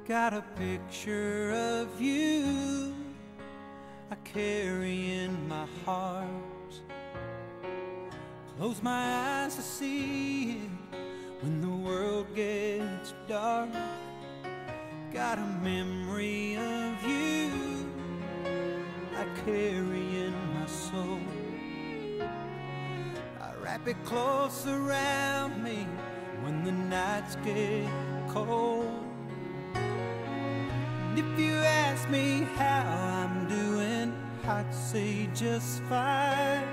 Got a picture of you I carry in my heart. Close my eyes to see it when the world gets dark. Got a memory of you I carry in my soul. I wrap it close around me when the nights get cold. And if you ask me how I'm doing, I'd say just fine.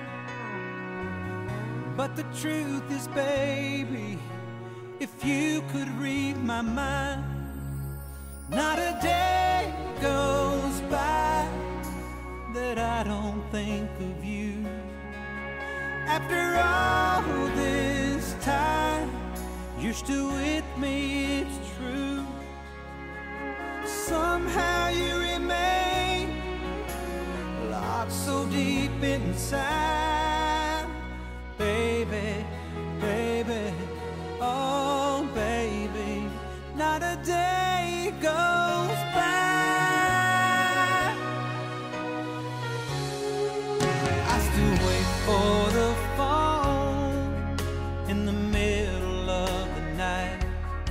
But the truth is, baby, if you could read my mind, not a day goes by that I don't think of you. After all this time, you're still with me, it's true. Somehow you remain locked so deep inside. Baby, baby, oh baby, not a day goes by. I still wait for the phone in the middle of the night,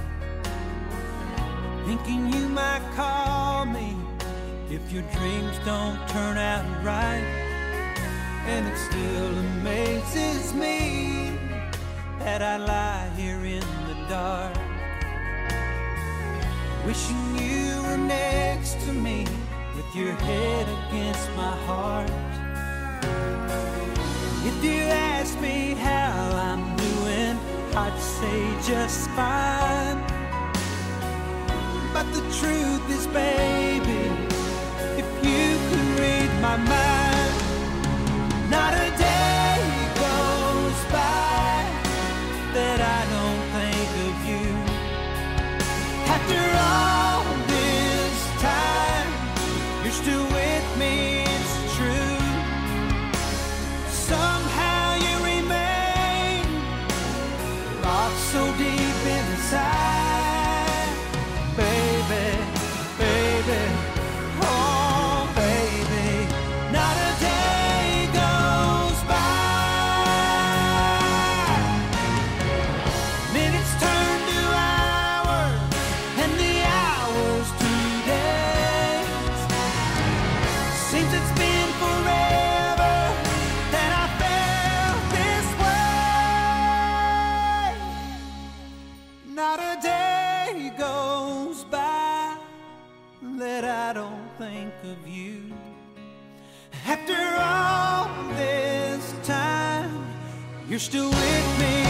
thinking you might call me if your dreams don't turn out right. And it still amazes me that I lie here in the dark, wishing you were next to me with your head against my heart. If you ask me how I'm doing, I'd say just fine. But the truth is, baby, if you could read my mind, not a day goes by that I don't think of you. After all this time, you're still with me, it's true. Somehow you remain locked so deep inside. Baby, baby, oh baby, not a day goes by. Minutes turn to hours, and the hours to days. Seems it's been forever that I felt this way. Not a day goes by that I don't think of you. After all this time, you're still with me.